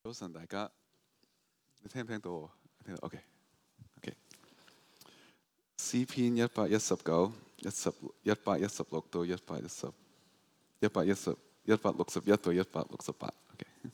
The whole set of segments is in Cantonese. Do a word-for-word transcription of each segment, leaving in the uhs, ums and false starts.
早晨，大家，你聽唔聽到我？聽到 ，OK，OK。Okay, okay. 詩篇一百一十九、一十、一百一十六到一百一十、一百一十、一百六十一到一百六十八。Okay.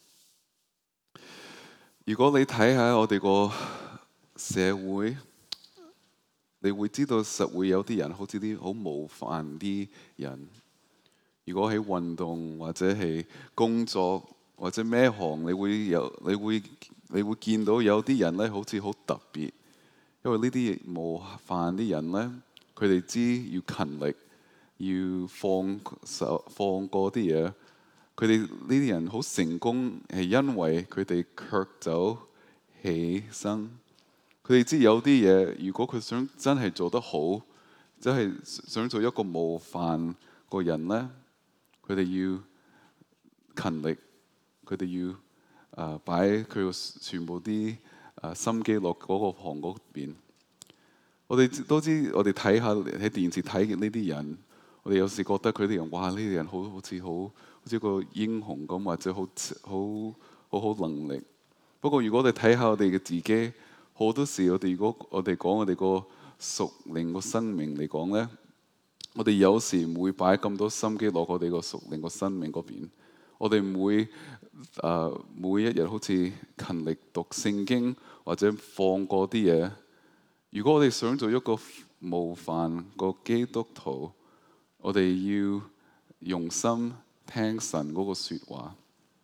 如果你睇下我哋個社會，你會知道實會有啲人好似啲好模範啲人。如果喺運動或者係工作或者咩行，你會有你會你會見到有啲人咧，好似好特別。因為呢啲模範啲人咧，佢哋知要勤力，要放手放過啲嘢。佢哋呢啲人好成功，係因為佢哋卻走起身。佢哋知有啲嘢，如果佢想真係做得好，真係想做一個模範個人咧，佢哋要勤力，佢哋要啊擺佢全部啲啊心機落嗰個行嗰邊。我哋都知，我哋睇下喺電視睇見呢啲人，我哋有時覺得佢哋人，哇！呢啲人好好似好好似個英雄咁，或者好好好好能力。不過如果我哋睇下我哋嘅自己，好多時我哋如果我哋講我哋個屬靈個生命嚟講咧，我哋有時唔會擺咁多心機落我哋個屬靈個生命嗰邊。我哋唔會誒每一日好似勤力讀聖經或者放過啲嘢。如果我哋想做一個模範個基督徒，我哋要用心聽神嗰個説話。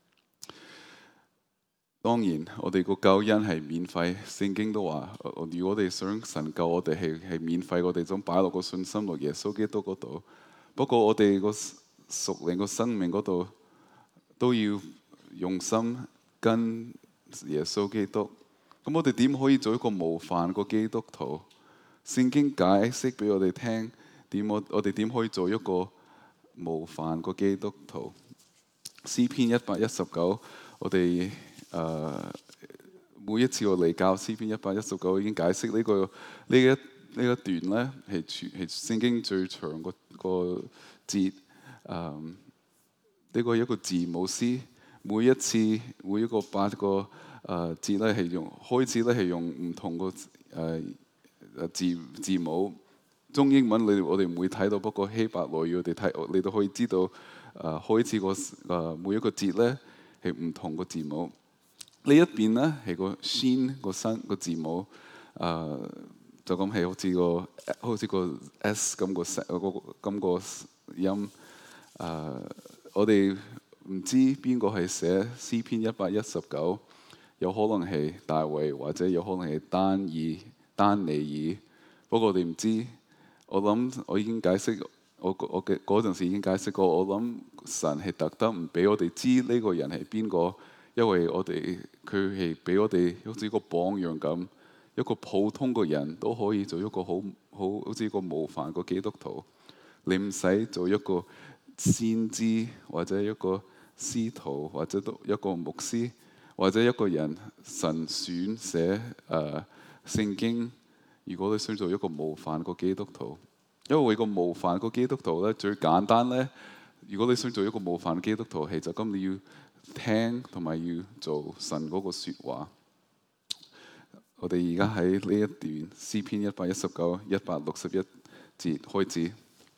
當然，我哋個救恩係免費，聖經都話，如果我哋想神救我哋係係免費，我哋想擺落個信心落耶穌基督嗰度。不過我哋個屬靈個生命嗰度都要用心跟耶穌基督。咁我哋點可以做一個模範個基督徒？聖經解釋俾我哋聽，點我我哋點可以做一個模範個基督徒？詩篇一百一十九，我哋。誒、uh, 每一次我嚟教詩篇一百一十九已經解釋呢、這個呢一呢一段咧係全係聖經最長個個節。誒、um, 呢個一個字母詩，每一次每一個八個誒節咧係用開始咧係用唔同個誒誒、uh, 字字母。中英文你我哋唔會睇到，不過希伯來語我哋睇你都可以知道誒、uh, 開始個誒、uh, 每一個節咧係唔同個字母。呢一邊咧係個 shin 個新個字母，誒、呃、就咁係好似個好似個 s 咁個聲嗰個咁個音。誒、呃、我哋唔知邊個係寫詩篇一百一十九，有可能係大衛或者有可能係單爾丹尼爾。不過我哋唔知。我諗我已經解釋，我我嘅嗰陣時已經解釋過。我諗神係特登唔俾我哋知呢個人係邊個。因為我哋佢係俾我哋好似個榜樣咁，一個普通嘅人都可以做一個好好好似一個模範個基督徒。你唔使做一個先知或者一個師徒或者都一個牧師或者一個人神選寫誒聖經。如果你想做一個模範個基督徒，因為個模範個基督徒咧最簡單咧，如果你想做一個模範基督徒，係就咁你要聽同埋要做神嗰個説話。我哋而家喺呢一段詩篇一百一十九、一百六十一節開始。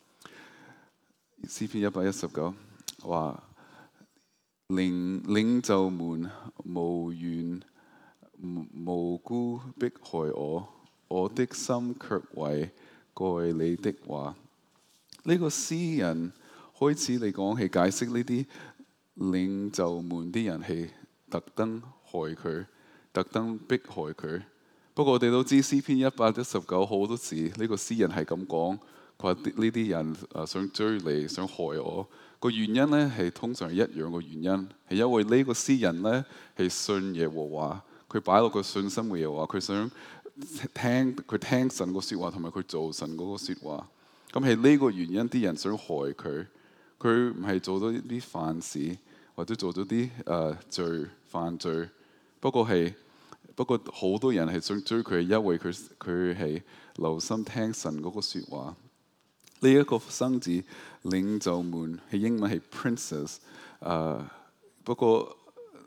詩篇一百一十九話：領領袖們無緣無故迫害我，我的心卻為愛你的話。呢、這個詩人開始嚟講係解釋呢啲領袖們啲人係特登害佢，特登迫害佢。不過我哋都知詩篇一百一十九好多時呢、這個詩人係咁講，佢話呢啲人誒想追你，想害我。個原因咧係通常係一樣嘅原因，係因為呢個詩人咧係信耶和華，佢擺落個信心嘅耶和華，佢想聽佢聽神個説話，同埋佢做神嗰個説話。咁係呢個原因啲人想害佢。佢唔係做咗啲犯事，或者做咗啲誒罪犯罪。不過係不過好多人係想追佢，因為佢佢係留心聽神嗰個説話。呢、這、一個生字領袖們係英文係 princes。誒、呃、不過誒、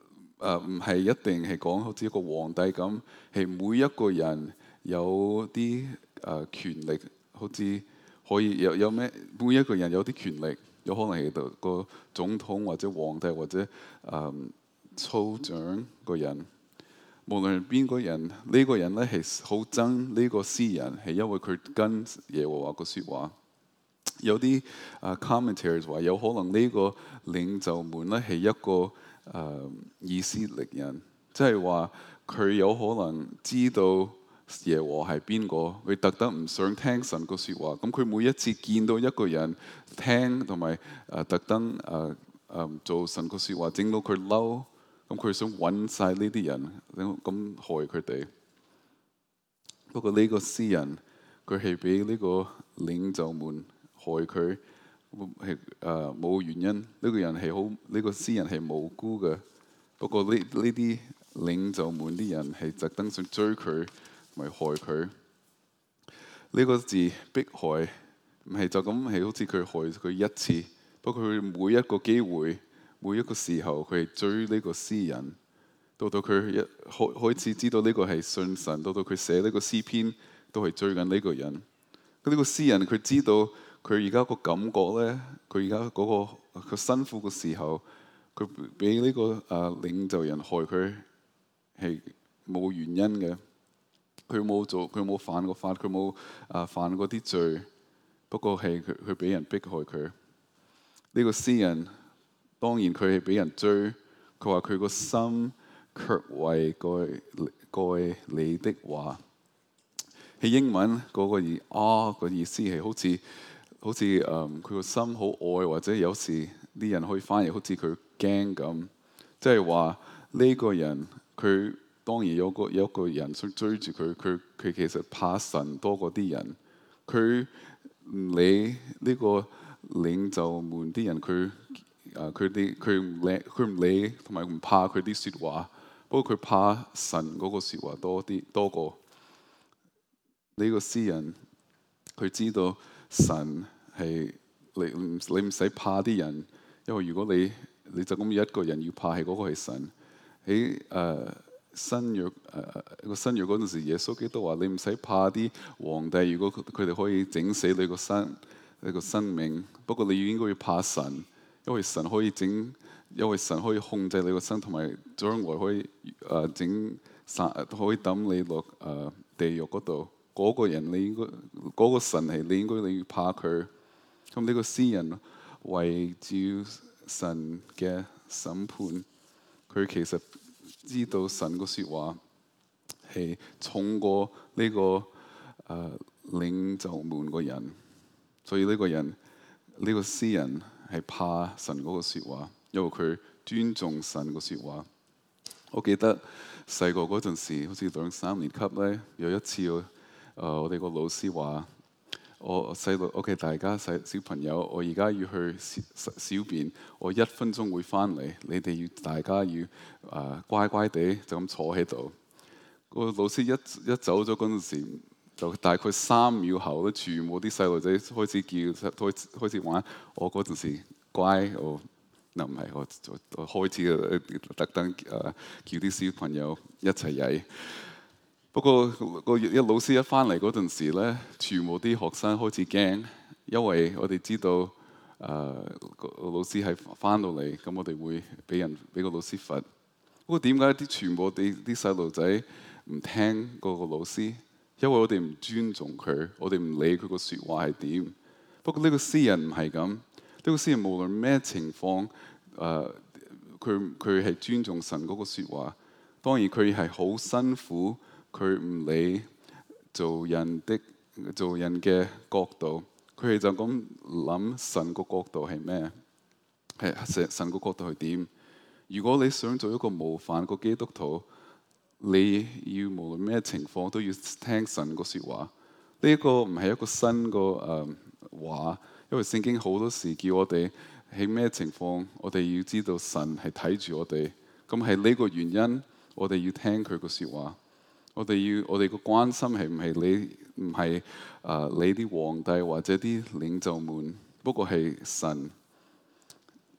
誒唔係一定係講好似一個皇帝咁，係每一個人有啲誒、呃、權力，好似可以有有咩？每一個人有啲權力，有可能係個個總統或者皇帝或者誒、呃、州長個人。無論係邊個人，呢、這個人咧係好憎呢個詩人，係因為佢跟耶和華個説話。有啲啊、uh, commentators 話有可能呢個領袖們咧係一個誒、uh, 以色列人，即係話佢有可能知道耶和華係邊個，佢特登唔想聽神個説話。咁佢每一次見到一個人聽同埋誒特登誒誒做神個説話，整到佢嬲。咁佢想揾晒呢啲人，咁害佢哋。不過呢個詩人，佢係俾呢個領袖們害佢，係誒冇原因。呢、這個人係好，呢、這個詩人係無辜嘅。不過呢呢啲領袖們啲人係特登想追佢，咪害佢。呢、這個字迫害，唔係就咁係好似佢害佢一次。不過佢每一個機會。每一個時候，佢係追呢個詩人，到到佢一開開始知道呢個係信神，到到佢寫呢個詩篇，都係追緊呢個人。咁呢個詩人佢知道佢而家個感覺咧，佢而家嗰個佢辛苦嘅時候，佢俾呢個誒、呃、領袖人害佢係冇原因嘅。佢冇做，佢冇犯過法，佢冇誒犯過啲罪。不過係佢佢俾人迫害佢。呢、這個詩人。當然佢係俾人追，佢話佢個心卻為該該你的話。喺英文嗰個意啊個意思係好似好似誒佢個心好愛，或者有時啲人可以翻譯好似佢驚咁，即係話呢個人佢當然有個有一個人想追住佢，佢佢其實怕神多過啲人，佢唔理呢個領袖們啲人佢。誒佢哋佢唔理佢唔理同埋唔怕佢啲説話，不過佢怕神嗰個説話多啲多過呢個詩人。佢知道神係你唔你唔使怕啲人，因為如果你你就咁一個人要怕係嗰個係神。喺誒、呃、新約誒個、呃、新約嗰陣時，耶穌基督話你唔使怕啲皇帝，如果佢哋可以整死你個生你個生命，不過你應該要怕神。因為神可以整，因為神可以控制你個身，同埋將來可以誒整殺，可以抌你落誒、呃、地獄嗰度。嗰、那個人你應該，嗰、那個神係你應該你要怕佢。咁呢個詩人為照神嘅審判，佢其實知道神個説話係重過呢、這個誒、呃、領袖們個人，所以呢個人呢、這個詩人。係怕神嗰個説話，因為佢尊重神個説話。我記得細個嗰陣時，好似兩三年級咧，有一次，誒、呃、我哋個老師話：我細路，OK， 大家細小朋友，我而家要去小，小便，我一分鐘會翻嚟，你哋要大家要誒、呃、乖乖地就咁坐喺度。個老師一一走咗嗰陣時，就大概三秒後咧，全部啲細路仔開始叫，開開始玩。我嗰陣時乖，我嗱唔係我，我開始特登誒叫啲小朋友一齊曳。不過個一老師一翻嚟嗰陣時咧，全部啲學生開始驚，因為我哋知道誒個、呃、老師係翻到嚟，咁我哋會俾人俾個老師罰。不過點解啲全部啲啲細路仔唔聽嗰個老師？因為我哋唔尊重佢，我哋唔理佢個説話係點。不過呢個詩人唔係咁，呢個詩人無論咩情況，誒佢佢係尊重神嗰個説話。當然佢係好辛苦，佢唔理做人的做人嘅角度，佢係就咁諗神個角度係咩？係神神個角度係點？如果你想做一個模範個基督徒，你要無論咩情況都要聽神個説話。呢一個唔係一個新個誒話，因為聖經好多時叫我哋喺咩情況，我哋要知道神係睇住我哋。咁係呢個原因，我哋要聽佢個説話。我哋要我哋個關心係唔係你唔係誒你啲皇帝或者啲領袖們，不過係神。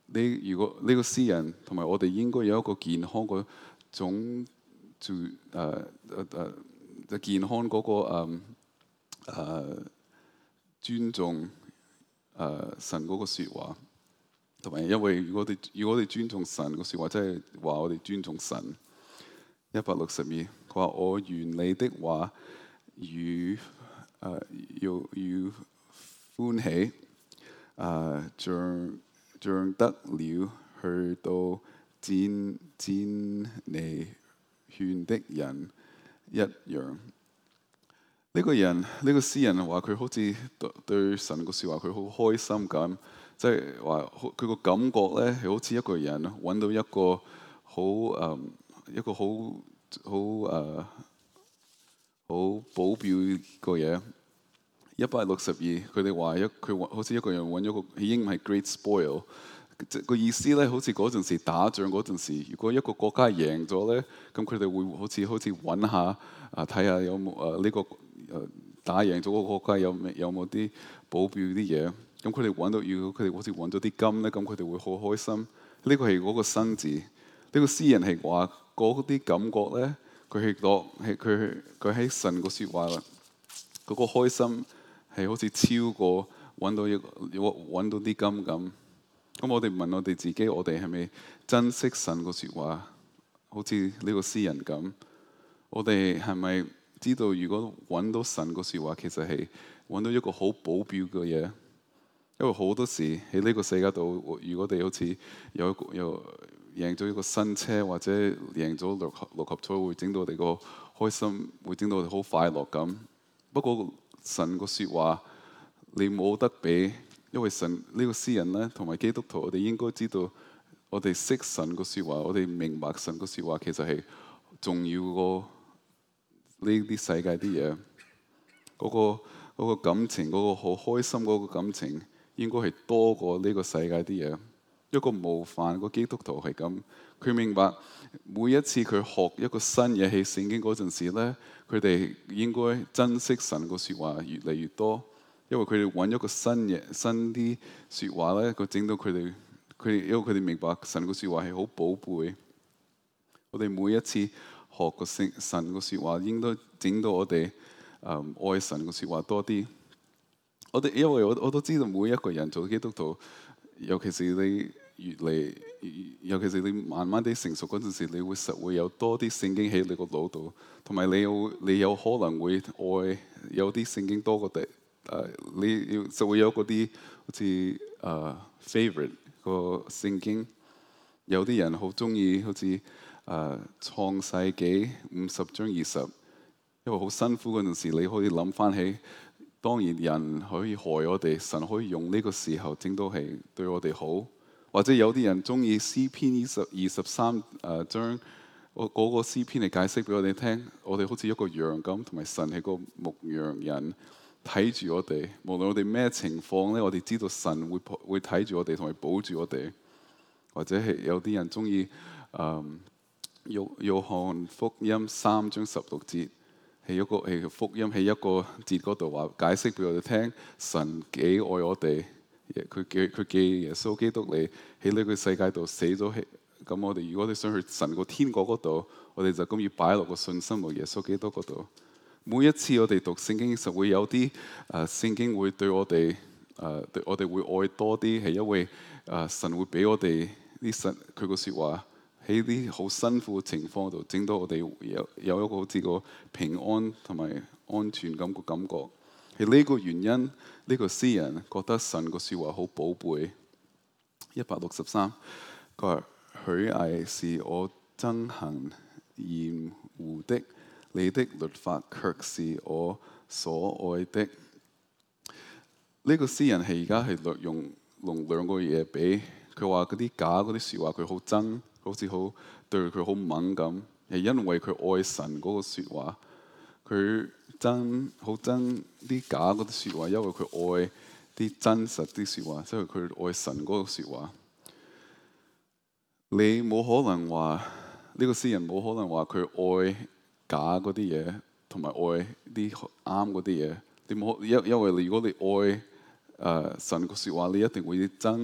你如果呢個詩人同埋我哋應該有一個健康個種住誒誒誒健康嗰、那個誒、嗯呃、尊重誒、呃、神嗰個説話，同埋因為如果我哋如果我哋尊重神個説話，即係話我哋尊重神。一百六十二，佢話我願你的話與誒要要歡喜誒、呃，像像得了去到戰戰離勸的人一樣。呢、這個人呢、這個詩人話佢好似對對神個説話佢好開心咁，即係話佢個感覺咧係好似一個人揾到一個好誒、嗯、一個好好誒好寶貝個嘢。一百六十二，佢哋話一佢好似一個人揾咗個英文係 great spoil，即個意思咧，好似嗰陣時打仗嗰陣時，如果一個國家贏咗咧，咁佢哋會好似好似揾下啊睇下有冇誒呢個誒、呃、打贏咗個國家有有冇啲寶貝啲嘢，咁佢哋揾到，如果佢哋好似揾咗啲金咧，咁佢哋會好開心。呢、這個係嗰個生字，呢、這個詩人係話嗰啲感覺咧，佢係落係佢佢喺神個説話啦，嗰、那個開心。係好似超過揾到一揾到啲金咁。咁我哋問我哋自己，我哋係咪珍惜神個説話？好似呢個詩人咁，我哋係咪知道如果揾到神個説話，其實係揾到一個好寶貝嘅嘢？因為好多時喺呢個世界度，如果我哋好似有一個有贏咗一個新車，或者贏咗六合六合彩，會整到我哋個開心，會整到我哋好快樂咁。不過，神個説話你冇得比，因為神呢個詩人咧，同埋基督徒，我哋應該知道，我哋識神個説話，我哋明白神個説話其實係重要過呢啲世界啲嘢。嗰個嗰個感情，嗰個好開心嗰個感情，應該係多過呢個世界啲嘢。一個模範個基督徒係咁，佢明白每一次佢學一個新嘢喺聖經嗰陣時咧，佢哋應該珍惜神個説話越嚟越多，因為佢哋揾一個新嘢、新啲説話咧，佢整到佢哋，佢哋因為佢哋明白神個説話係好寶貝。我哋每一次學個聖神個説話，應該整到我哋誒、嗯、愛神個説話多啲。我哋因為我我都知道每一個人做基督徒，尤其是你越嚟，尤其是你慢慢啲成熟嗰陣時，你會實會有多啲聖經喺你個腦度，同埋你有你有可能會愛有啲聖經多過第誒、呃，你要就會有嗰啲好似誒、呃、favorite 個聖經。有啲人好中意好似誒、呃、創世紀五十章二十，因為好辛苦嗰陣時，你可以諗翻起。當然人可以害我哋，神可以用呢個時候整到係對我哋好，或者有啲人中意詩篇二十二十三誒章，我嗰個詩篇嚟解釋俾我哋聽。我哋好似一個羊咁，同埋神係個牧羊人，睇住我哋。無論我哋咩情況咧，我哋知道神會會睇住我哋，同埋保住我哋。或者係有啲人中意誒約約翰福音三章十六節。係一個係福音，喺一個節嗰度話解釋俾我哋聽，神幾愛我哋，佢寄佢寄耶穌基督嚟喺呢個世界度死咗。咁我哋如果你想去神個天國嗰度，我哋就咁要擺落個信心落耶穌基督嗰度。每一次我哋讀聖經，實會有啲誒聖經會對我哋誒、呃、對我哋會愛多啲，係因為誒、呃、神會俾我哋啲神佢個説話。喺啲好辛苦嘅情況度，整到我哋有有一個好似個平安同埋安全感嘅感覺。係呢個原因，呢、這個詩人覺得神個説話好寶貝。一百六十三，佢話許巍是我憎恨厭惡的，你的律法卻是我所愛的。呢、這個詩人係而家係略用用兩個嘢比，佢話嗰啲假嗰啲説話佢好憎。好似好對佢好敏感，係因為佢愛神嗰個説話，佢憎好憎啲假嗰啲説話，因為佢愛啲真實啲説話，即係佢愛神嗰個説話。你冇可能話呢個詩人冇可能話佢愛假嗰啲嘢，同埋愛啲啱嗰啲嘢。你冇因因為如果你愛誒、呃、神個説話，你一定會憎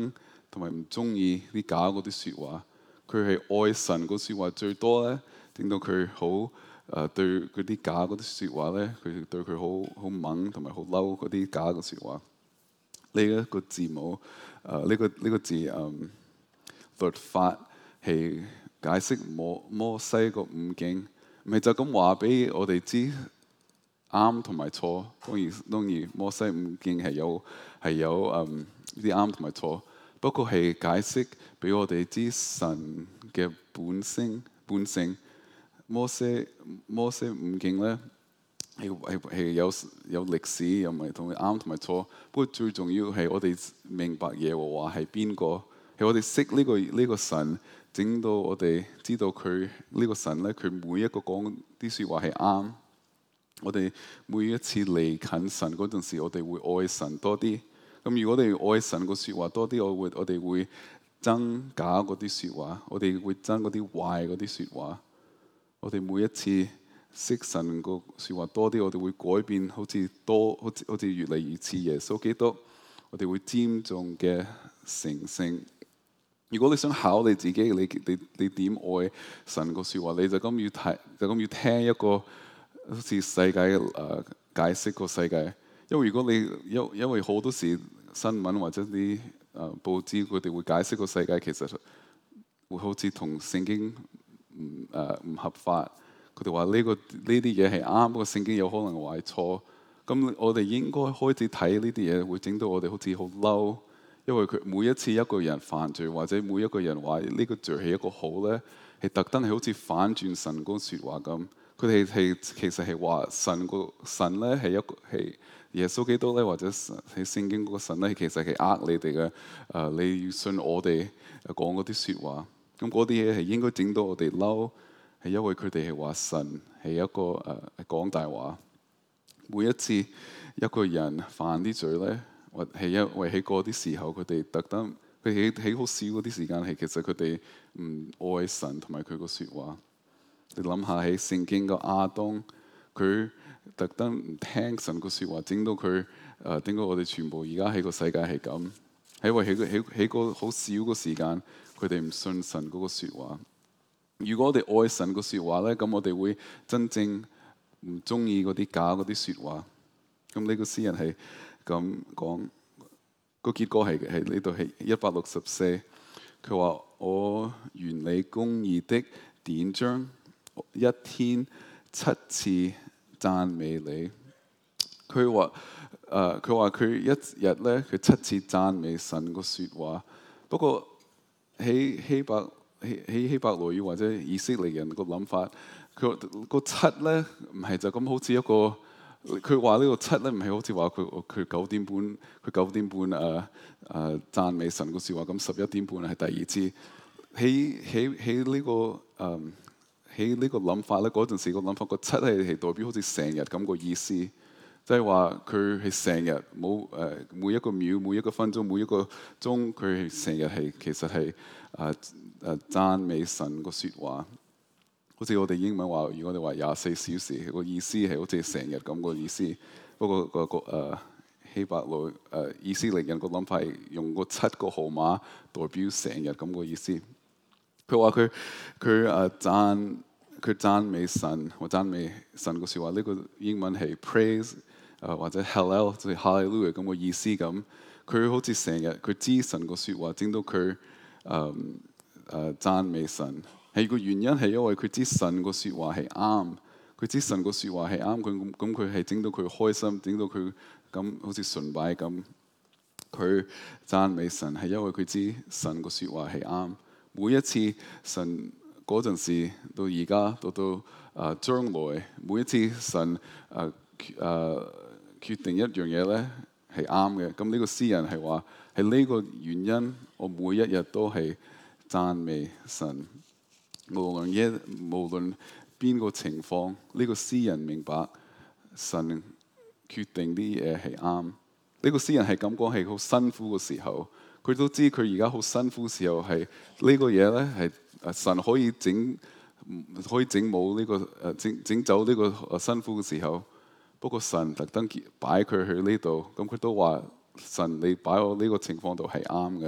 同埋唔中意啲假嗰啲説話。佢係愛神個説話最多咧，令到佢好誒對嗰啲假嗰啲説話咧，佢對佢好好猛同埋好嬲嗰啲假嘅説話。呢一個字母誒呢個呢個字嗯律法係解釋摩摩西個五經，唔係就咁話俾我哋知啱同埋錯。當然當然摩西五經係有係有嗯啲啱同埋錯，不過係解釋俾我哋知神嘅本性本性。摩西摩西五經咧係係係有有歷史，又唔係同佢啱同埋錯。不過最重要係我哋明白耶和華係邊個，係我哋識呢個呢個神，整到我哋知道佢呢個神咧，佢每一個講啲説話係啱。我哋每一次離近神嗰陣時，我哋會愛神多啲。咁如果我哋愛神個説話多啲，我會我哋會憎假嗰啲説話，我哋會憎嗰啲壞嗰啲説話。我哋每一次識神個説話多啲，我哋會改變，好似多好似好似越嚟越似耶穌基督。我哋會尊重嘅成聖。如果你想考你自己，你你你點愛神個説話，你就咁要睇，就咁要聽一個好似世界誒、呃、解釋個世界。因為如果你因因為好多時新聞或者啲誒、呃、報紙佢哋會解釋個世界，其實會好似同聖經唔誒唔合法。佢哋話呢個呢啲嘢係啱，不過聖經有可能話係錯。咁我哋應該開始睇呢啲嘢，會整到我哋好似好嬲。因為佢每一次一個人犯罪，或者每一個人話呢個罪係一個好咧，係特登係好似反轉神嗰個説話咁。佢哋係其實係話神個神咧係一個係耶穌基督咧，或者喺聖經嗰個神咧，其實係呃你哋嘅。誒、呃，你要信我哋講嗰啲説話。咁嗰啲嘢係應該整到我哋嬲，係因為佢哋係話神係一個誒、呃、講大話。每一次一個人犯啲罪咧，或係因為喺嗰啲時候，佢哋特登佢喺喺好少嗰啲時間係其實佢哋唔愛神同埋佢個説話。你諗下喺聖經個亞當，佢特登唔聽神個説話，整到佢誒點解我哋全部而家喺個世界係咁？係因為喺喺喺個好少個時間，佢哋唔信神嗰個説話。如果我哋愛神個説話咧，咁我哋會真正唔中意嗰啲假嗰啲説話。咁呢個詩人係咁講，個結果係係呢度係一百六十四。佢話：我原理公義的典章，一天七次讚美你。佢話誒，佢話佢一日咧，佢七次讚美神個説話。不過喺希伯喺喺希伯來語或者以色列人個諗法，佢個七咧唔係就咁好似一個。佢話呢個七咧唔係好似話佢佢九點半佢九點半誒誒讚美神個説話，咁十一點半係第二次。喺喺喺呢個誒喺呢個諗法咧，嗰陣時個諗法個七係係代表好似成日咁個意思，即係話佢係成日冇誒每一個秒每一個分鐘每一個鐘，佢係成日係其實係誒誒讚美神個説話。好似我哋英文話，如果你話廿四小時，個意思係好似成日咁個意思。不過個個誒希伯來誒以色列人個諗法係用個七個號碼代表成日咁個意思。佢話佢佢誒讚佢讚美神，或讚美神個説話，呢個英文係 praise 誒或者 hallel 即係 hallelujah 咁個意思咁。佢好似成日佢知神個説話，整到佢誒誒讚美神。係個原因係因為佢知神個説話係啱，佢知神個説話係啱，佢咁佢係整到佢開心，整到佢咁好似崇拜咁。佢讚美神係因為佢知神個説話係啱。每一次神嗰陣時到而家到到誒、呃、將來，每一次神誒誒、呃呃、決定一樣嘢咧係啱嘅。咁呢個詩人係話係呢個原因，我每一日都係讚美神。無論一無論邊個情況，呢、這個詩人明白神決定啲嘢係啱。呢、這個詩人係咁講，係好辛苦嘅時候，佢都知佢而家好辛苦嘅時候係呢個嘢咧係神可以整可以整冇呢個誒整整走呢個辛苦嘅時候。不過神特登擺佢去呢度，咁佢都話神你擺我呢個情況度係啱嘅。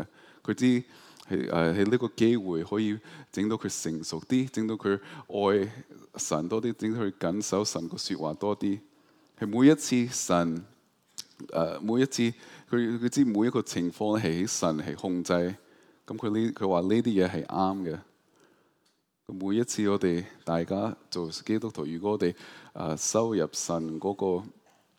佢知係誒喺呢個機會可以整到佢成熟啲，整到佢愛神多啲，整到佢緊守神個説話多啲。係每一次神誒、呃、每一次佢佢知每一個情況係喺神係控制，咁佢呢佢話呢啲嘢係啱嘅。每一次我哋大家做基督徒，如果我哋誒、呃、收入神嗰、那個誒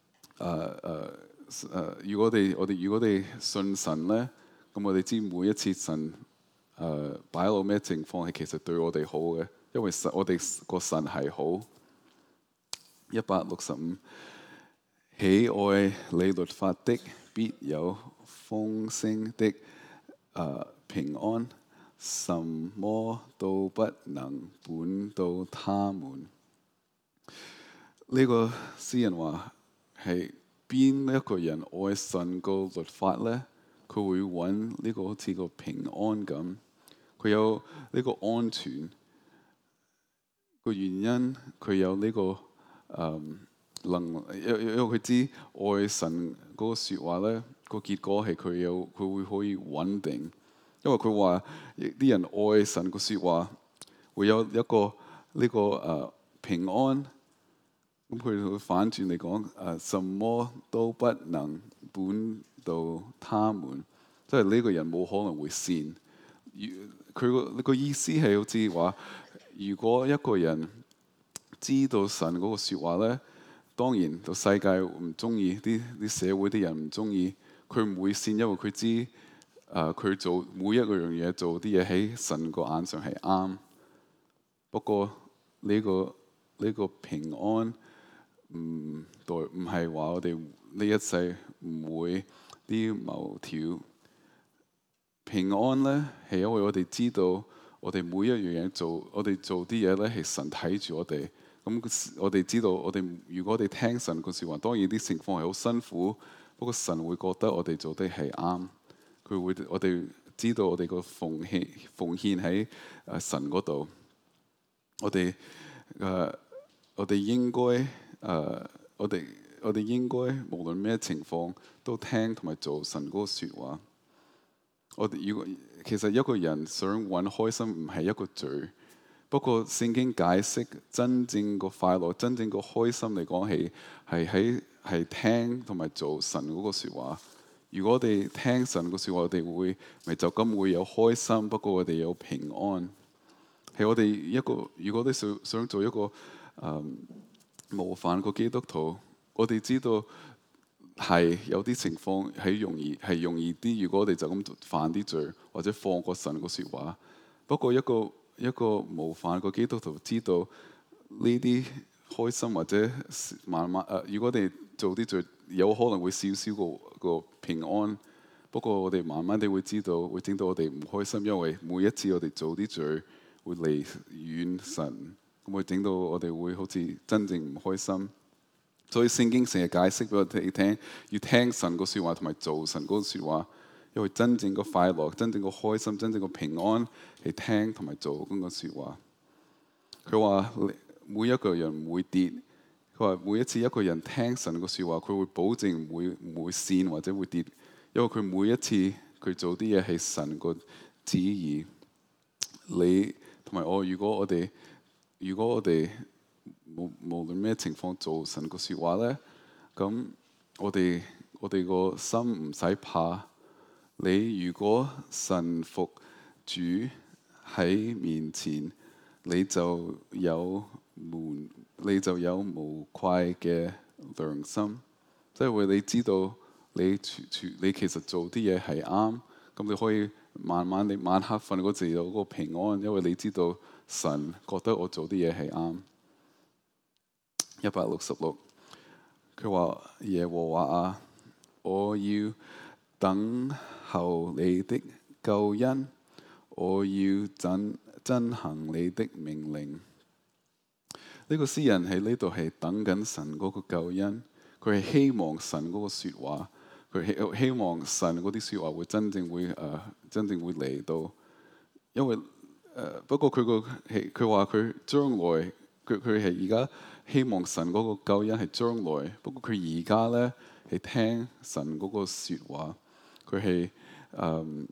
誒誒，如果我哋我哋如果我哋信神咧，咁我哋知每一次神誒擺落咩情況係其實對我哋好嘅，因為神我哋個神係好。一百六十五，喜愛你律法的，必有豐盛的誒、呃、平安。什麼都不能絆倒他們。呢、這個詩人話係邊一個人愛神個律法咧？佢會揾呢個好似個平安咁，佢有呢個安全。個原因佢有呢、這個誒、嗯、能，因因為佢知愛神嗰個説話咧，個結果係佢有佢會可以穩定。因為佢話啲人愛神個説話，會有一個呢、這個誒、呃、平安。咁佢會反轉嚟講誒，什麼都不能絆倒他們，即係呢個人冇可能會善。佢個呢個意思係好似話，如果一個人知道神嗰個説話咧，當然個世界唔中意，啲啲社會啲人唔中意，佢唔會善，因為佢知。誒佢、uh, 做每一個樣嘢，做啲嘢喺神個眼上係啱。不過呢、呢個呢、呢個平安唔代唔係話我哋呢一世唔會啲謀條。平安咧係因為我哋知道我哋每一樣嘢做，我哋做啲嘢咧係神睇住我哋。咁我哋知道我哋如果我哋聽神個説話，當然啲情況係好辛苦，不過神會覺得我哋做得係啱。佢會，我哋知道我哋個奉獻奉獻喺誒神嗰度。我哋誒、呃，我哋應該誒、呃，我哋我哋應該無論咩情況都聽同埋做神嗰個説話。我哋如果其實一個人想揾開心唔係一個罪，不過聖經解釋真正個快樂、真正個開心嚟講係係喺係聽同埋做神嗰個説話。如果我哋聽神個説話，我哋會咪就咁會有開心，不過我哋有平安。係我哋一個，如果你想想做一個誒、嗯、模範個基督徒，我哋知道係有啲情況係容易係容易啲。如果我哋就咁犯啲罪，或者放過神個説話，不過一個一個模範個基督徒知道呢啲開心或者慢慢誒、呃，如果我哋做啲罪，有可能會少少個個平安，不過我哋慢慢地會知道，會整到我哋唔開心，因為每一次我哋做啲罪會離遠神，咁會整到我哋會好似真正唔開心。所以聖經成日解釋俾我哋聽，要聽神個説話同埋做神嗰個説話，因為真正個快樂、真正個開心、真正個平安係聽同埋做嗰個説話。佢話每一個人唔會跌。佢話每一次一個人聽神個説話，佢會保證唔會唔會跣或者會跌，因為佢每一次佢做啲嘢係神個旨意。你同埋我，如果我哋如果我哋無無論咩情況做神個説話咧，咁我哋我哋個心唔使怕。你如果臣服主喺面前，你就有門。你就有無愧嘅良心，即係會你知道你全全你其實做啲嘢係啱，咁你可以慢慢你晚黑瞓嗰時有嗰個平安，因為你知道神覺得我做啲嘢係啱。一百六十六，佢話耶和華啊，我要等候你的救恩，我要遵遵行你的命令。呢個詩人喺呢度係等緊神嗰個救恩，佢係希望神嗰個説話，佢希希望神嗰啲説話會真正會誒、呃、真正會嚟到。因為誒、呃、不過佢個係佢話佢將來佢佢係而家希望神嗰個救恩係將來，不過佢而家咧係聽神嗰個説話，佢係誒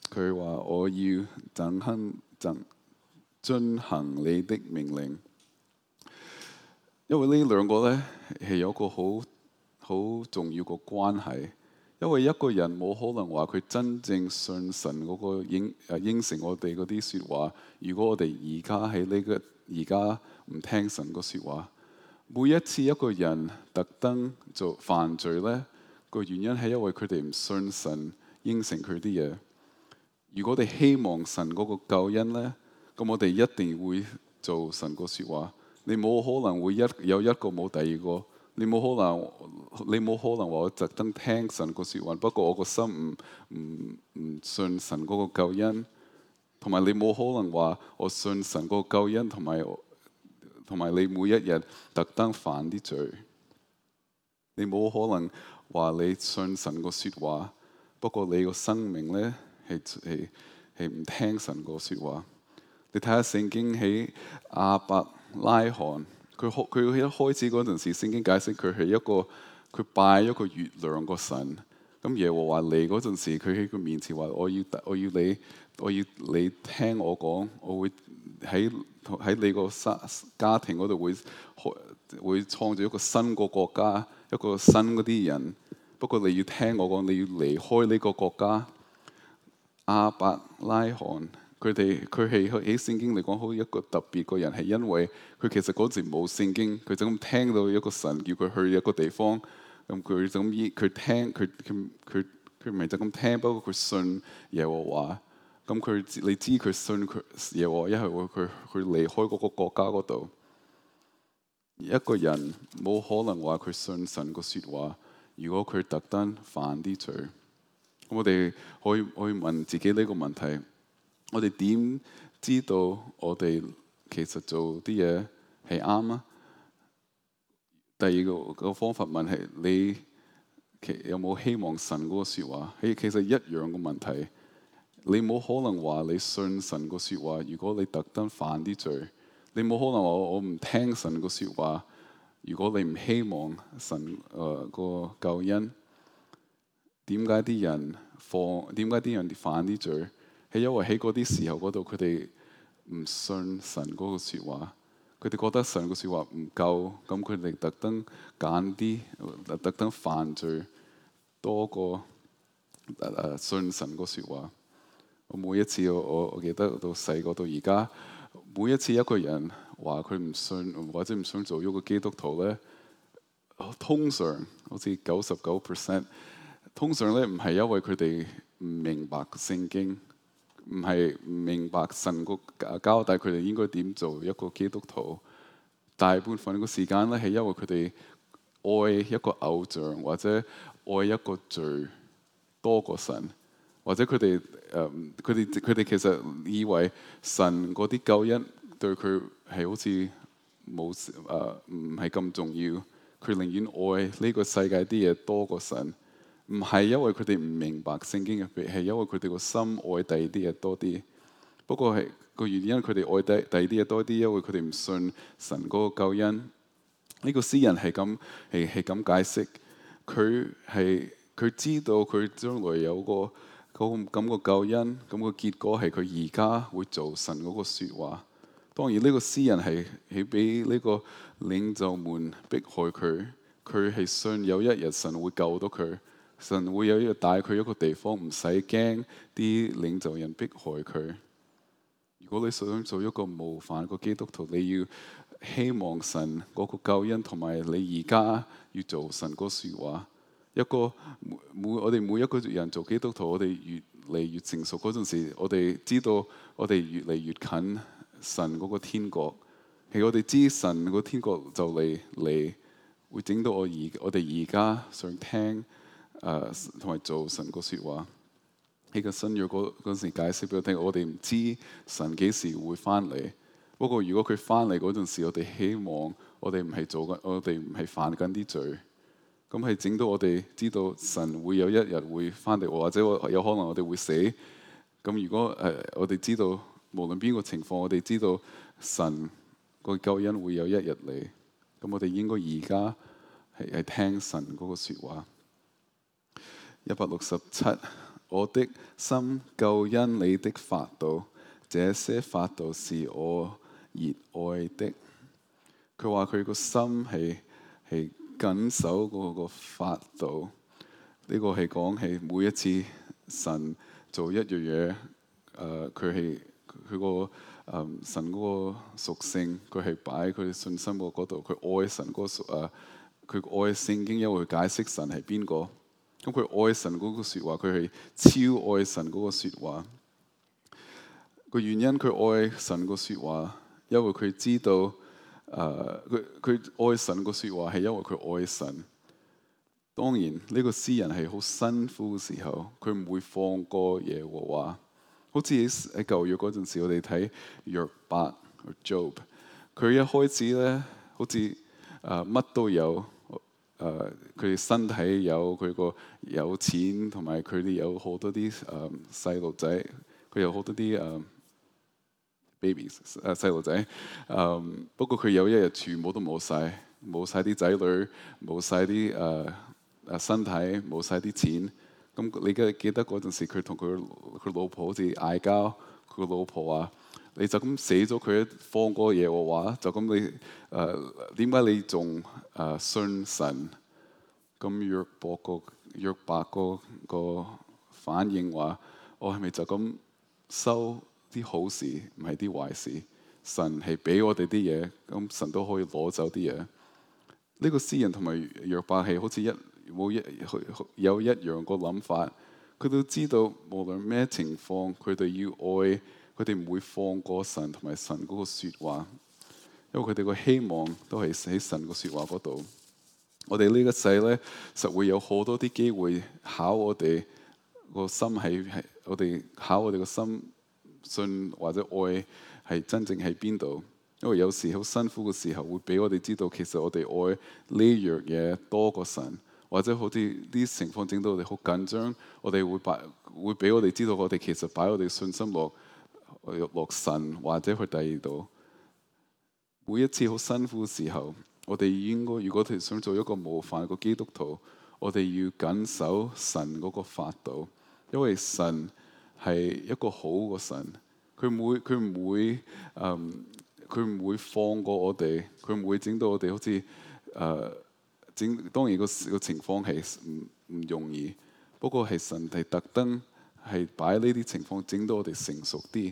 佢話我要遵行遵遵行你的命令，因為呢兩個咧係有個好好重要個關係。因為一個人冇可能話佢真正信神嗰個應誒應承我哋嗰啲説話。如果我哋而家喺呢個而家唔聽神個説話，每一次一個人特登做犯罪咧，個原因係因為佢哋唔信神應承佢啲嘢。如果我哋希望神嗰個救恩咧，咁我哋一定會做神個説話。你冇可能會一有一個冇第二個。你冇可能，你冇可能話我特登聽神個説話，不過我個心唔唔唔信神嗰個救恩，同埋你冇可能話我信神個救恩，同埋同埋你每一日特登犯啲罪。你冇可能話你信神個説話，不過你個生命咧係係係唔聽神個説話。你睇下聖經喺亞伯拉罕。佢佢一開始嗰陣時，聖經解釋佢係一個佢拜一個月亮個神。咁耶和華嚟嗰陣時，佢喺佢面前話：我要我要你，我要你聽我講，我會喺喺你個家家庭嗰度會會創造一個新個國家，一個新嗰啲人。不過你要聽我講，你要離開呢個國家。亞伯拉罕。佢哋佢係喺聖經嚟講好一個特別個人，係因為佢其實嗰時冇聖經，佢就咁聽到一個神叫佢去一個地方，咁佢就咁依佢聽佢佢佢佢唔係就咁聽，不過佢信耶和華。咁佢你知佢信佢耶和華，一係會佢佢離開嗰個國家嗰度。一個人冇可能話佢信神個説話，如果佢特登犯啲罪。咁我哋可以可以問自己呢個問題。我哋點知道我哋其實做啲嘢係啱啊？第二個個方法問係你其有冇希望神嗰個説話？係其實一樣嘅問題。你冇可能話你信神個説話，如果你特登犯啲罪。你冇可能話我唔聽神個説話，如果你唔希望神誒個救恩。點解啲人放？點解啲人犯啲罪？係因為喺嗰啲時候嗰度，佢哋唔信神嗰個説話，佢哋覺得神個説話唔夠，咁佢哋特登揀啲，特登犯罪多過誒、呃、信神個説話。我每一次我我我記得到細個到而家，每一次一個人話佢唔信或者唔想做一個基督徒咧，通常好似九十九 percent， 通常咧唔係因為佢哋唔明白聖經。唔係唔明白神個交代佢哋應該點做一個基督徒，大部分個時間咧係因為佢哋愛一個偶像或者愛一個罪多過神，或者佢哋誒佢哋佢哋其實以為神嗰啲救恩對佢係好似冇誒唔係咁重要，佢寧願愛呢個世界啲嘢多過神。唔係因為佢哋唔明白聖經入邊，係因為佢哋個心愛第二啲嘢多啲。不過係個原因，佢哋愛第第二啲嘢多啲，因為佢哋唔信神嗰個救恩。呢個詩人係咁係係咁解釋，佢係佢知道佢將來有個嗰個咁個救恩，咁個結果係佢而家會做神嗰個説話。當然呢個詩人係係俾呢個領袖們迫害佢，佢係信有一日神會救到佢。神會有一日帶佢一個地方，唔使驚啲領袖人迫害佢。如果你想做一個模範個基督徒，你要希望神嗰個救恩，同埋你而家要做神嗰説話。一個每我哋每一個人做基督徒，我哋越嚟越成熟嗰陣時，我哋知道我哋越嚟越近神嗰個天國。係我哋知神個天國就嚟嚟，會整到我而我哋而家想聽。誒同埋做神個説話，喺個新約嗰嗰時解釋俾我聽，我哋唔知神幾時會翻嚟。不過如果佢翻嚟嗰陣時，我哋希望我哋唔係做緊，我哋唔係犯緊啲罪。咁係整到我哋知道神會有一日會翻嚟，或者有可能我哋會死。咁如果誒、呃、我哋知道無論邊個情況，我哋知道神個救恩會有一日嚟，咁我哋應該而家係係聽神嗰個説話。一百六十七， 我的心救因你的法度，這些法度是我熱愛的。佢話佢個心係係緊守嗰個法度。呢個係講係每一次神做一樣嘢，誒佢係佢個誒神嗰個屬性，佢係擺佢信心個嗰度，佢愛神嗰個屬誒，佢愛聖經，因為佢解釋神係邊個。咁佢愛神嗰個説話，佢係超愛神嗰個説話。個原因佢愛神個説話，因為佢知道誒佢佢愛神個説話係因為佢愛神。當然呢、這個詩人係好辛苦嘅時候，佢唔會放過耶和華。好似喺舊約嗰陣時，我哋睇約伯 Job， 佢一開始咧好似誒乜都有，誒佢哋身體有，佢個有錢，同埋佢哋有好多啲誒細路仔，佢有好多啲誒、呃、baby 誒細路仔。誒、呃、不過佢有一日全部都冇晒，冇晒啲仔女，冇晒啲誒。誒身體冇晒啲錢，咁你記記得嗰陣時，佢同佢佢老婆好似嗌交，佢個老婆話：你就咁死咗佢，放過耶和華，就咁你誒點解你仲誒信神？咁約伯個約伯個個反應話：我係咪就咁收啲好事，唔係啲壞事？神係俾我哋啲嘢，咁神都可以攞走啲嘢。呢、這個詩人同埋約伯係好似一冇一有一樣個諗法，佢都知道無論咩情況，佢哋要愛，佢哋唔會放過神同埋神嗰個説話，因為佢哋個希望都係喺神個説話嗰度。我哋呢個世咧，實會有好多啲機會考我哋個心係係，我哋考我哋個心信或者愛係真正喺邊度。因為有時好辛苦嘅時候，會俾我哋知道其實我哋愛呢樣嘢多過神。或者好似啲情況整到我哋好緊張，我哋會擺會俾我哋知道，我哋其實擺我哋信心落落神或者去第二度。每一次好辛苦嘅時候，我哋應該如果我哋想做一個模範個基督徒，我哋要緊守神嗰個法度，因為神係一個好嘅神，佢唔會佢唔會誒佢唔會放過我哋，佢唔會整到我哋好似誒。呃整當然個個情況係唔唔容易，不過係神係特登係擺呢啲情況整到我哋成熟啲。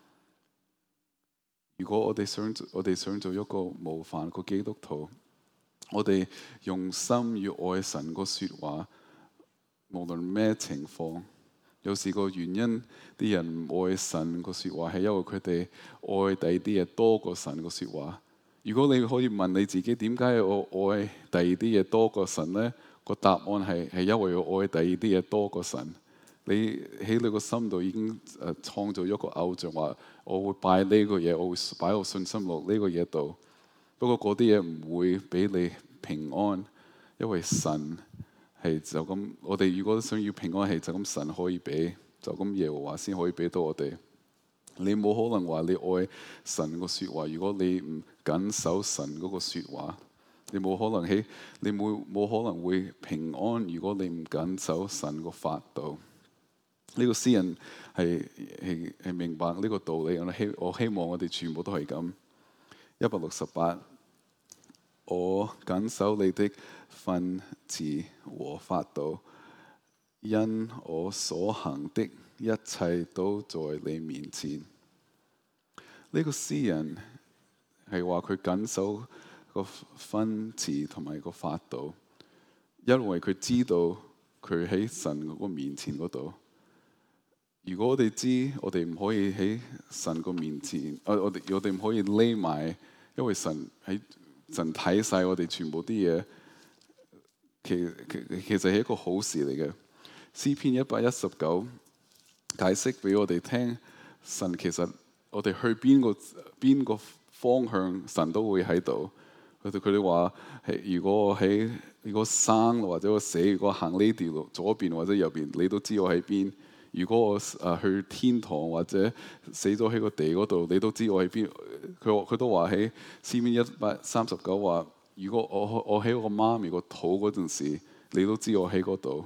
如果我哋想我哋想做一個模範個基督徒，我哋用心要愛神個説話，無論咩情況。有時個原因啲人唔愛神個説話係因為佢哋愛第二啲嘢多過神個説話。如果你可以問你自己點解我愛第二啲嘢多過神呢？個答案係係因為我愛第二啲嘢多過神。你喺你個心度已經誒創造一個偶像，話我會拜呢個嘢，我會擺我信心落呢個嘢度。不過嗰啲嘢唔會俾你平安，因為神係就咁。我哋如果想要平安，係就咁神可以俾，就咁耶和華先可以俾到我哋。你冇可能話你愛神個説話，如果你唔緊守神嗰個説話，你冇可能喺你冇冇可能會平安。如果你唔緊守神個法度，呢個詩人係係係明白呢個道理。我希我希望我哋全部都係咁。一百六十八，我緊守你的訓詞和法度，因我所行的一切都在你面前。呢個詩人係話佢緊守個訓詞同埋個法度，因為佢知道佢喺神嗰個面前嗰度。如果我哋知我哋唔可以喺神個面前，我我哋我哋唔可以匿埋，因為神喺神睇晒我哋全部啲嘢，其其其實係一個好事嚟嘅。詩篇一百一十九解釋俾我哋聽，神其實我哋去邊個邊個方向，神都會喺度。佢哋佢哋話係如果我喺如果生或者我死，如果行呢條路左邊或者右邊，你都知我喺邊。如果我誒去天堂或者死咗喺個地嗰度，你都知我喺邊。佢佢都話喺詩篇一百三十九話，如果我我喺我媽咪個肚嗰陣時，你都知我喺嗰度。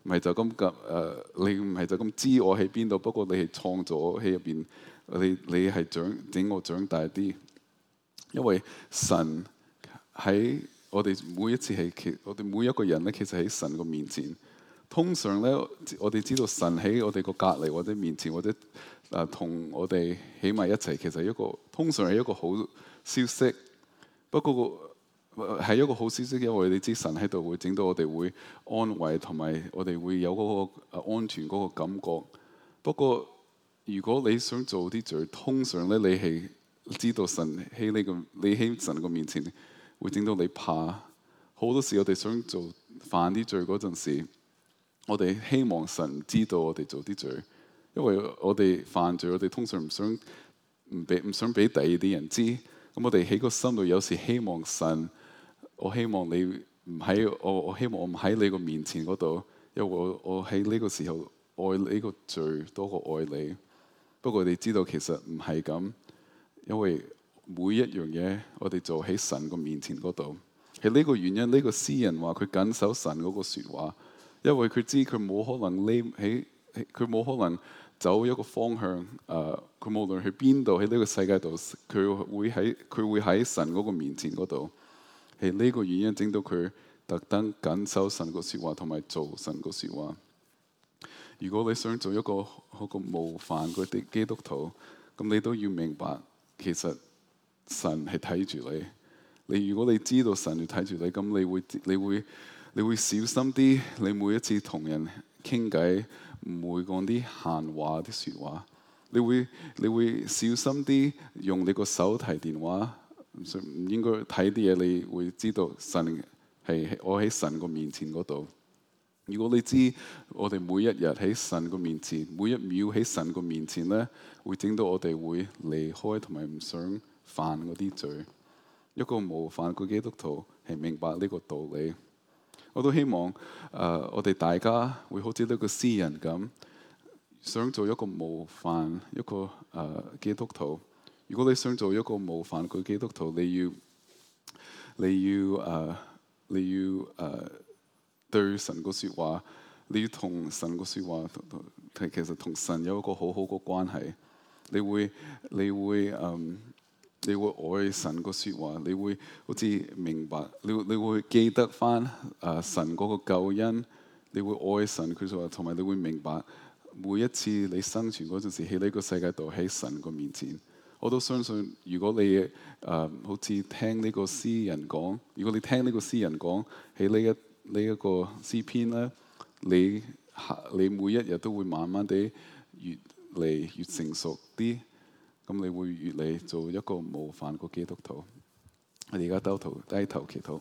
唔係就咁咁誒，你唔係就咁知我喺邊度，不過你係創造我喺入邊，你你係長整我長大啲。因為神喺我哋每一次係其我哋每一個人咧，其實喺神個面前。通常咧，我哋知道神喺我哋個隔離或者面前，或者誒同、呃、我哋喺埋一齊，其實係一個通常係一個好消息。不過係一個好消息，因為你知神喺度會整到我哋會安慰，同埋我哋會有嗰個安全嗰個感覺。不過如果你想做啲罪，通常咧你係知道神喺呢個你喺神個面前會整到你怕。好多時我哋想做犯啲罪嗰陣時，我哋希望神知道我哋做啲罪，因為我哋犯罪，我哋通常唔想唔俾唔想俾第二啲人知。咁我哋喺個心度有時希望神，我希望你唔喺我，我希望我唔喺你個面前嗰度，因為我我喺呢個時候愛呢個罪多過愛你。不過你知道其實唔係咁，因為每一樣嘢我哋做喺神個面前嗰度，係呢個原因。呢、這個詩人話佢緊守神嗰個説話。因為佢知佢冇可能匿喺，佢冇可能走一個方向。誒、呃，佢無論去邊度喺呢個世界度，佢會喺佢會喺神嗰個面前嗰度。係呢個原因整到佢特登緊守神個説話，同埋做神個説話。如果你想做一個好個模範嗰啲基督徒，咁你都要明白，其實神係睇住你。你如果你知道神要睇住你，咁你會你會。你會小心啲，你每一次同人傾偈唔會講啲閒話啲説話。你會你會小心啲用你個手提電話，唔應該睇啲嘢。你會知道神係我喺神個面前嗰度。如果你知我哋每一日喺神個面前，每一秒喺神個面前咧，會整到我哋會離開同埋唔想犯嗰啲罪。一個模範嘅基督徒係明白呢個道理。我都希望誒、呃，我哋大家會好似呢個詩人咁，想做一個模範，一個誒、呃、基督徒。如果你想做一個模範嘅基督徒，你要你要誒、呃、你要誒、呃、對神個説話，你要同神個説話，其實同神有一個好好個關係。你會你會誒。呃你會愛神個説話，你會好似明白，你你會記得翻誒、呃、神嗰個救恩，你會愛神佢説話，同埋你會明白每一次你生存嗰陣時喺呢個世界度喺神個面前。我都相信，如果你誒、呃、好似聽呢個詩人講，如果你聽呢個詩人講喺呢一呢一個詩篇咧，你你每一日都會慢慢地越嚟越成熟啲。咁你會越嚟做一個模範個基督徒。我哋而家低頭低頭祈禱。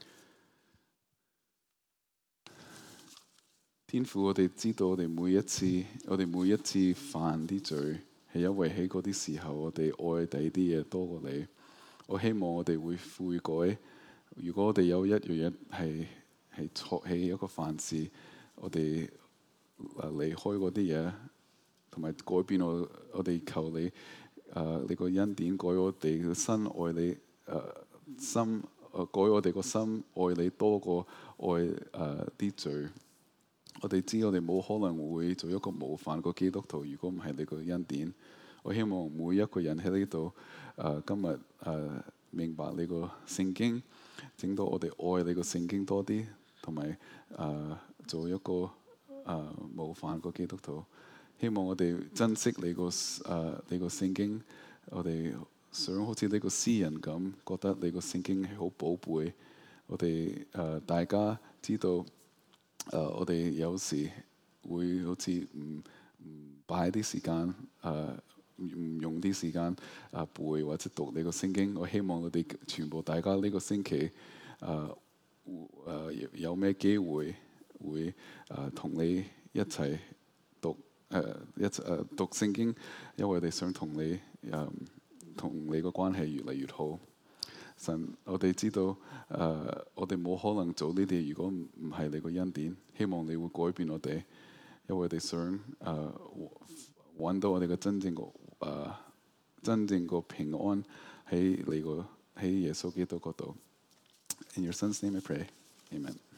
天父，我哋知道我哋每一次，我哋每一次犯啲罪，係因為喺嗰啲時候，我哋愛第啲嘢多過你。我希望我哋會悔改。如果我哋有一樣嘢係係錯喺一個犯事，我哋離開嗰啲嘢，同埋改變我，我哋求你。誒，uh, 你個恩典改我哋個心愛你，誒、uh, 心誒、uh, 改我哋個心愛你多過愛誒啲、uh, 罪。我哋知我哋冇可能會做一個模範個基督徒，如果唔係你個恩典。我希望每一個人喺呢度誒今日誒、uh, 明白你個聖經，整到我哋愛你個聖經多啲，同埋誒做一個誒、uh, 模範個基督徒。希望我哋珍惜你個誒、呃、你個聖經，我哋想好似呢個詩人咁，覺得你個聖經係好寶貝。我哋誒、呃、大家知道誒、呃，我哋有時會好似唔唔擺啲時間誒，唔用啲時間啊背或者讀你個聖經。我希望我哋全部大家呢個星期誒誒、呃呃、有咩機會會誒同、呃、你一齊讀。誒、uh, 一誒、uh, 讀聖經，因為我哋想同你誒同、uh, 你個關係越嚟越好。神，我哋知道誒，uh, 我哋冇可能做呢啲，如果唔唔係你個恩典。希望你會改變我哋，因為我哋想誒揾、uh, 到我哋嘅真正個誒、uh, 真正個平安喺你個喺耶穌基督嗰度。In your son's name I pray. Amen.